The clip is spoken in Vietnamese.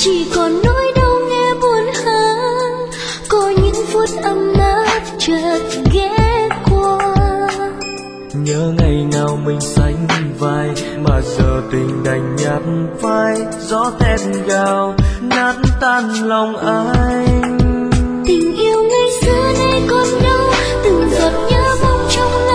chỉ còn nỗi đau nghe buồn hơn, có những phút ấm áp chợt ghé qua. Nhớ ngày nào mình sánh vai, mà giờ tình đành nhạt phai. Gió thét gào nát tan lòng anh. Tình yêu ngày xưa nay còn đâu, từng giọt nhớ bóng trong